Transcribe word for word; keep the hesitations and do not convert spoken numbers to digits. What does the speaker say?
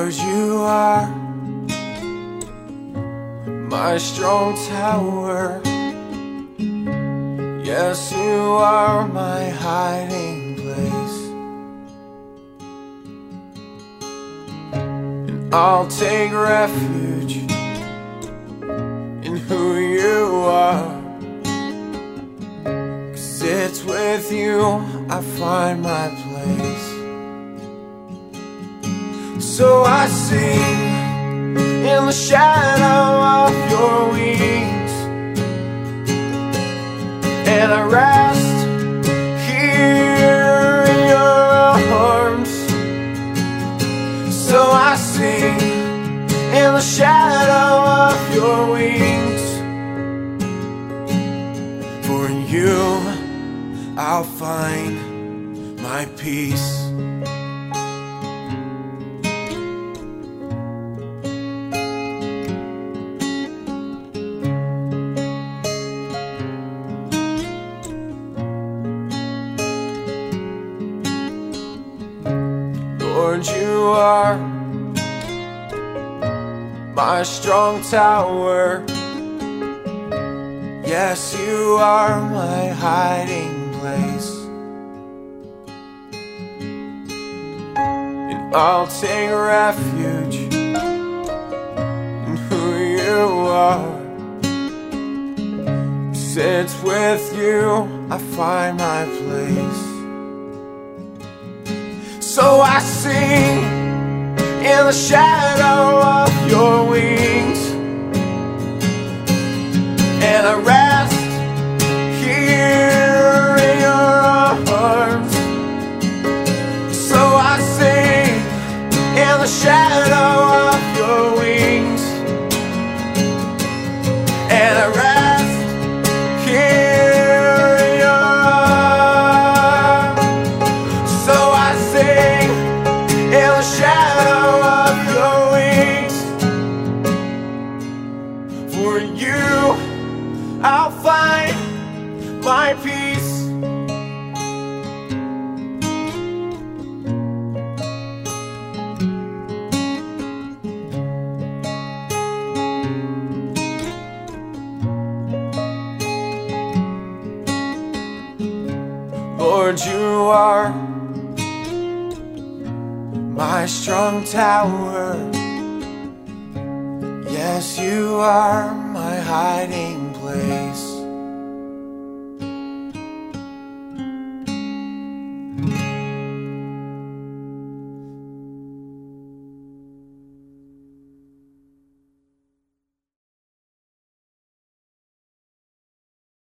Lord, you are my strong tower. Yes, you are my hiding place, and I'll take refuge in who you are, 'cause it's with you I find my place. So I sing in the shadow of your wings, and I rest here in your arms. So I sing in the shadow of your wings, for in you I'll find my peace. Lord, you are my strong tower. Yes, you are my hiding place, and I'll take refuge in who you are, 'cause it's with you I find my place. So I sing in the shadow of your wings, and I rest here in your arms. So I sing in the shadow of your wings, and I rest here in your arms. So I sing in the shadow of your wings, for in you I'll find my peace. Lord, you are my strong tower. Yes, you are my hiding place,